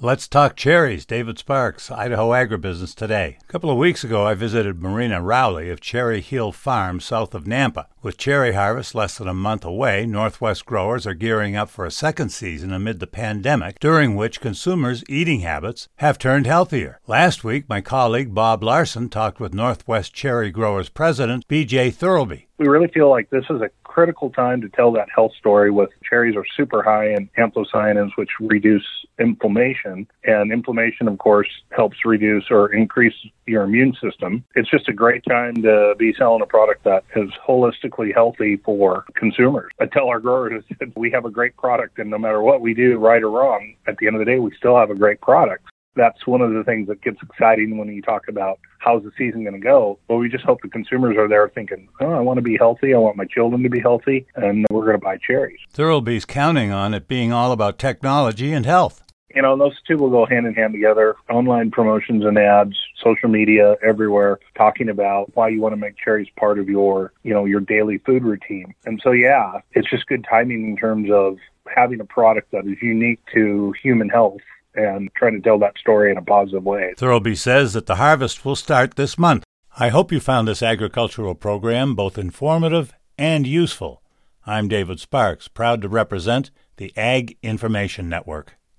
Let's talk cherries. David Sparks, Idaho Agribusiness Today. A couple of weeks ago, I visited Marina Rowley of Cherry Hill Farm south of Nampa. With cherry harvest less than a month away, Northwest growers are gearing up for a second season amid the pandemic, during which consumers' eating habits have turned healthier. Last week, my colleague Bob Larson talked with Northwest Cherry Growers President B.J. Thurlby. We really feel like this is a critical time to tell that health story. With cherries are super high in anthocyanins, which reduce inflammation. And inflammation, of course, helps reduce or increase your immune system. It's just a great time to be selling a product that is holistically healthy for consumers. I tell our growers that we have a great product, and no matter what we do, right or wrong, at the end of the day, we still have a great product. That's one of the things that gets exciting when you talk about how's the season going to go. Well, we just hope the consumers are there thinking, I want to be healthy. I want my children to be healthy, and we're going to buy cherries. Thurlby's counting on it being all about technology and health. You know, those two will go hand in hand together. Online promotions and ads, social media, everywhere, talking about why you want to make cherries part of your daily food routine. And so, yeah, it's just good timing in terms of having a product that is unique to human health and trying to tell that story in a positive way. Thurlby says that the harvest will start this month. I hope you found this agricultural program both informative and useful. I'm David Sparks, proud to represent the Ag Information Network.